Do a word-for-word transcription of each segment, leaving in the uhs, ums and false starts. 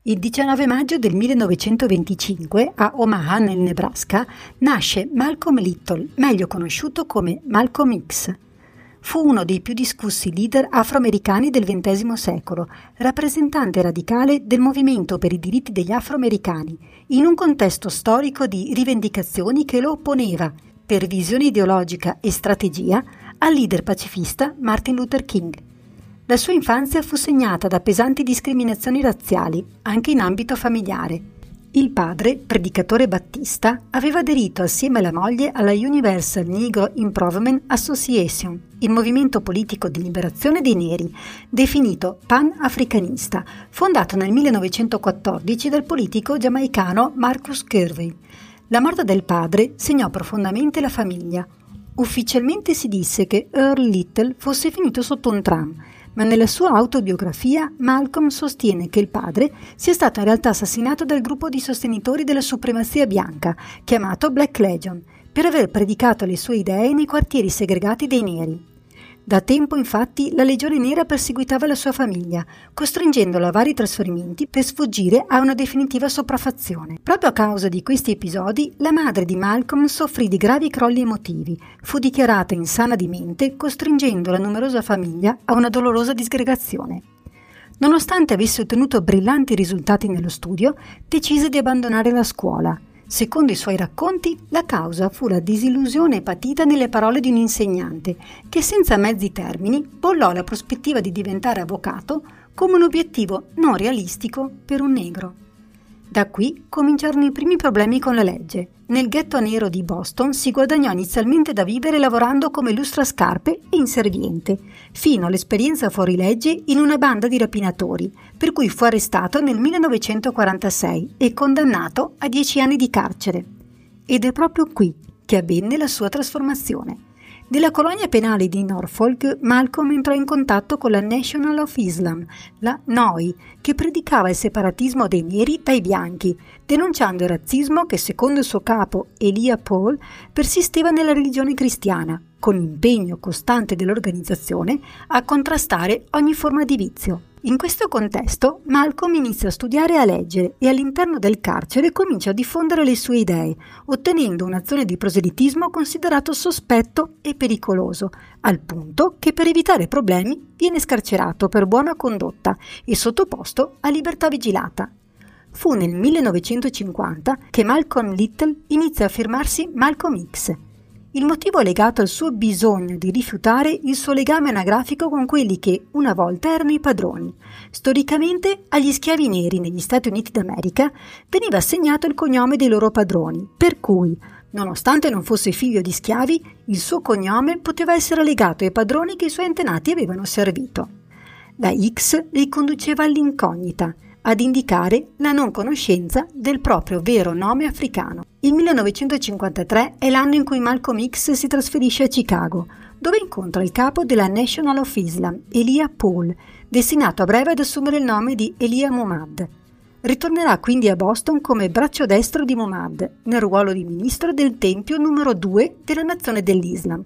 Il diciannove maggio del millenovecentoventicinque, a Omaha, nel Nebraska, nasce Malcolm Little, meglio conosciuto come Malcolm X. Fu uno dei più discussi leader afroamericani del ventesimo secolo, rappresentante radicale del movimento per i diritti degli afroamericani, in un contesto storico di rivendicazioni che lo opponeva, per visione ideologica e strategia, al leader pacifista Martin Luther King. La sua infanzia fu segnata da pesanti discriminazioni razziali, anche in ambito familiare. Il padre, predicatore battista, aveva aderito assieme alla moglie alla Universal Negro Improvement Association, il movimento politico di liberazione dei neri, definito pan-africanista, fondato nel millenovecentoquattordici dal politico giamaicano Marcus Garvey. La morte del padre segnò profondamente la famiglia. Ufficialmente si disse che Earl Little fosse finito sotto un tram, ma nella sua autobiografia Malcolm sostiene che il padre sia stato in realtà assassinato dal gruppo di sostenitori della supremazia bianca, chiamato Black Legion, per aver predicato le sue idee nei quartieri segregati dei neri. Da tempo, infatti, la Legione Nera perseguitava la sua famiglia, costringendola a vari trasferimenti per sfuggire a una definitiva sopraffazione. Proprio a causa di questi episodi, la madre di Malcolm soffrì di gravi crolli emotivi, fu dichiarata insana di mente, costringendo la numerosa famiglia a una dolorosa disgregazione. Nonostante avesse ottenuto brillanti risultati nello studio, decise di abbandonare la scuola. Secondo i suoi racconti, la causa fu la disillusione patita nelle parole di un insegnante che, senza mezzi termini, bollò la prospettiva di diventare avvocato come un obiettivo non realistico per un negro. Da qui cominciarono i primi problemi con la legge. Nel ghetto nero di Boston si guadagnò inizialmente da vivere lavorando come lustrascarpe e inserviente, fino all'esperienza fuori legge in una banda di rapinatori, per cui fu arrestato nel millenovecentoquarantasei e condannato a dieci anni di carcere. Ed è proprio qui che avvenne la sua trasformazione. Nella colonia penale di Norfolk, Malcolm entrò in contatto con la National of Islam, la N O I, che predicava il separatismo dei neri dai bianchi, denunciando il razzismo che, secondo il suo capo Elijah Paul, persisteva nella religione cristiana, con l'impegno costante dell'organizzazione a contrastare ogni forma di vizio. In questo contesto, Malcolm inizia a studiare e a leggere e all'interno del carcere comincia a diffondere le sue idee, ottenendo un'azione di proselitismo considerato sospetto e pericoloso, al punto che per evitare problemi viene scarcerato per buona condotta e sottoposto a libertà vigilata. Fu nel millenovecentocinquanta che Malcolm Little inizia a firmarsi Malcolm X. Il motivo è legato al suo bisogno di rifiutare il suo legame anagrafico con quelli che una volta erano i padroni. Storicamente, agli schiavi neri negli Stati Uniti d'America veniva assegnato il cognome dei loro padroni, per cui, nonostante non fosse figlio di schiavi, il suo cognome poteva essere legato ai padroni che i suoi antenati avevano servito. La X riconduceva all'incognita, ad indicare la non conoscenza del proprio vero nome africano. Il millenovecentocinquantatré è l'anno in cui Malcolm X si trasferisce a Chicago, dove incontra il capo della National of Islam, Elijah Paul, destinato a breve ad assumere il nome di Elijah Muhammad. Ritornerà quindi a Boston come braccio destro di Muhammad, nel ruolo di ministro del Tempio numero due della Nazione dell'Islam,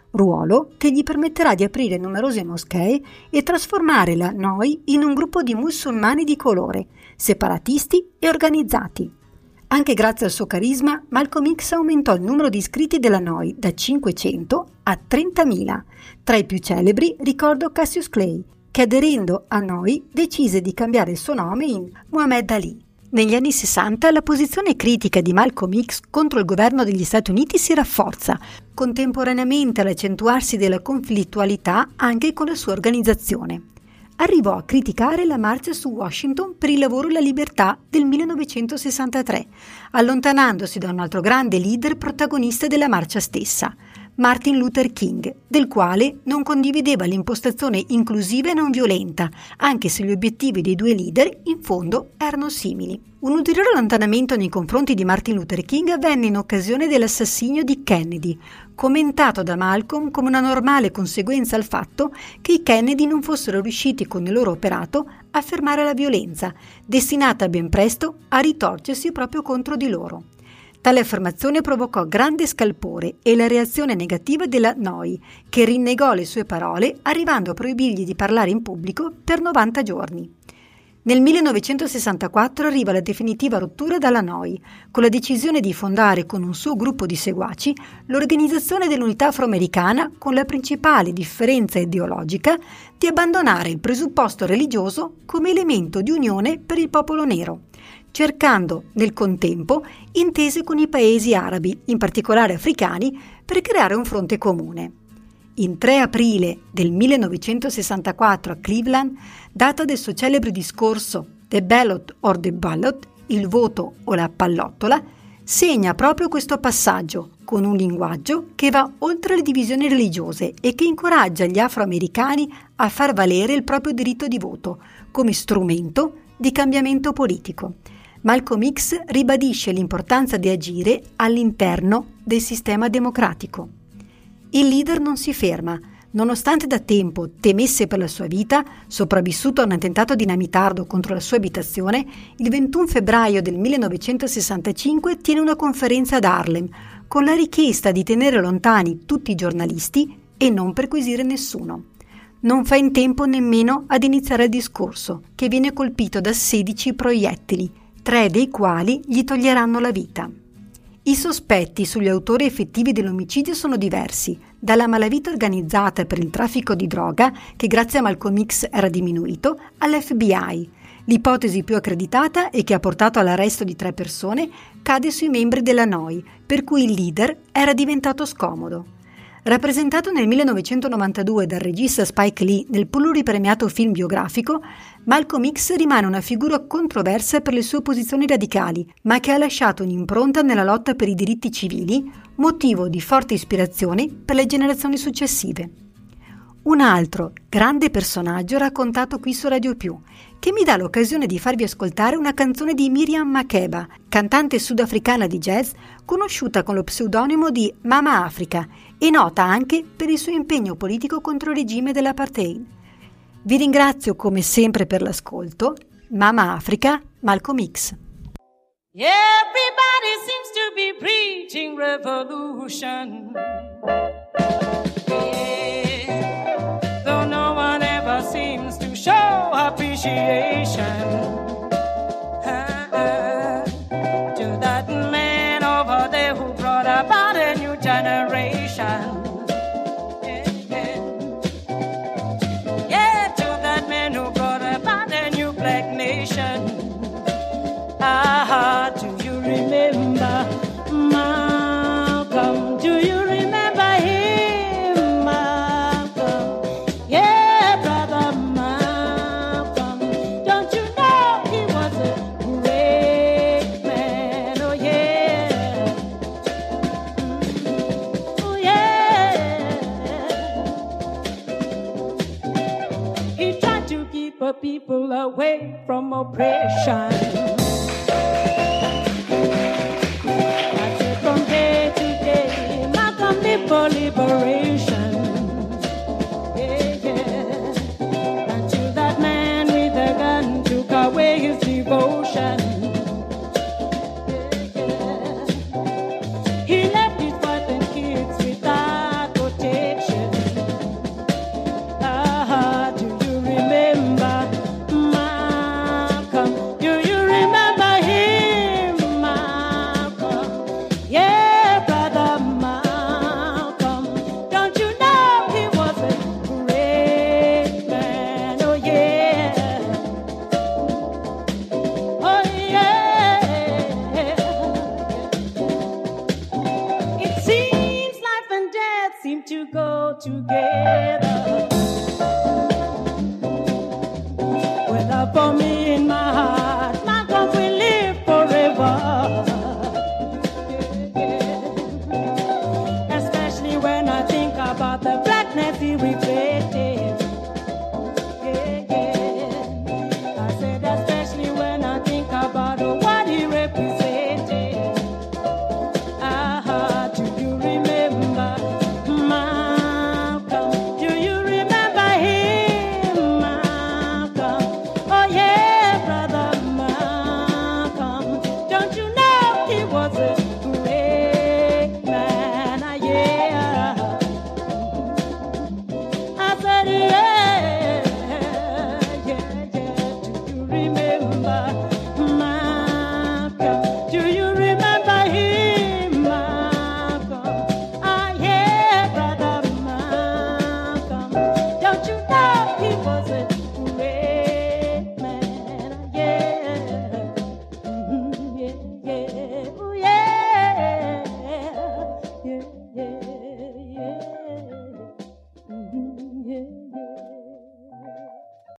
ruolo che gli permetterà di aprire numerose moschee e trasformare la N O I in un gruppo di musulmani di colore, separatisti e organizzati. Anche grazie al suo carisma, Malcolm X aumentò il numero di iscritti della N O I da cinquecento a trentamila. Tra i più celebri ricordo Cassius Clay, che aderendo a N O I decise di cambiare il suo nome in Muhammad Ali. Negli anni sessanta la posizione critica di Malcolm X contro il governo degli Stati Uniti si rafforza, contemporaneamente all'accentuarsi della conflittualità anche con la sua organizzazione. Arrivò a criticare la marcia su Washington per il lavoro e la libertà del millenovecentosessantatré, allontanandosi da un altro grande leader protagonista della marcia stessa, Martin Luther King, del quale non condivideva l'impostazione inclusiva e non violenta, anche se gli obiettivi dei due leader in fondo erano simili. Un ulteriore allontanamento nei confronti di Martin Luther King avvenne in occasione dell'assassinio di Kennedy, commentato da Malcolm come una normale conseguenza al fatto che i Kennedy non fossero riusciti con il loro operato a fermare la violenza, destinata ben presto a ritorcersi proprio contro di loro. Tale affermazione provocò grande scalpore e la reazione negativa della N O I, che rinnegò le sue parole arrivando a proibirgli di parlare in pubblico per novanta giorni. Nel millenovecentosessantaquattro arriva la definitiva rottura dalla N O I, con la decisione di fondare con un suo gruppo di seguaci l'Organizzazione dell'Unità Afroamericana, con la principale differenza ideologica di abbandonare il presupposto religioso come elemento di unione per il popolo nero, cercando nel contempo intese con i paesi arabi, in particolare africani, per creare un fronte comune. Il tre aprile del millenovecentosessantaquattro a Cleveland, data del suo celebre discorso The Ballot or the Ballot, il voto o la pallottola, segna proprio questo passaggio con un linguaggio che va oltre le divisioni religiose e che incoraggia gli afroamericani a far valere il proprio diritto di voto come strumento di cambiamento politico. Malcolm X ribadisce l'importanza di agire all'interno del sistema democratico. Il leader non si ferma, nonostante da tempo temesse per la sua vita, sopravvissuto a un attentato dinamitardo contro la sua abitazione. Il ventuno febbraio del millenovecentosessantacinque tiene una conferenza ad Harlem con la richiesta di tenere lontani tutti i giornalisti e non perquisire nessuno. Non fa in tempo nemmeno ad iniziare il discorso, che viene colpito da sedici proiettili, tre dei quali gli toglieranno la vita. I sospetti sugli autori effettivi dell'omicidio sono diversi, dalla malavita organizzata per il traffico di droga, che grazie a Malcolm X era diminuito, all'F B I. L'ipotesi più accreditata e che ha portato all'arresto di tre persone cade sui membri della N O I, per cui il leader era diventato scomodo. Rappresentato nel millenovecentonovantadue dal regista Spike Lee nel pluripremiato film biografico, Malcolm X rimane una figura controversa per le sue posizioni radicali, ma che ha lasciato un'impronta nella lotta per i diritti civili, motivo di forte ispirazione per le generazioni successive. Un altro grande personaggio raccontato qui su Radio Più, che mi dà l'occasione di farvi ascoltare una canzone di Miriam Makeba, cantante sudafricana di jazz, conosciuta con lo pseudonimo di Mama Africa e nota anche per il suo impegno politico contro il regime dell'apartheid. Vi ringrazio come sempre per l'ascolto. Mama Africa, Malcolm X. Everybody seems to be preaching revolution. Yeah. Though no one ever seems to show appreciation uh, to that man over there who brought about a new generation. Yeah, yeah. Yeah, to that man who brought about a new black nation. Ah, do you remember Malcolm? Do you remember him, Malcolm? Yeah, brother Malcolm. Don't you know he was a great man? Oh yeah, oh yeah. He tried to keep the people away from oppression. For liberation, yeah, yeah. Until that man with a gun took away his devotion.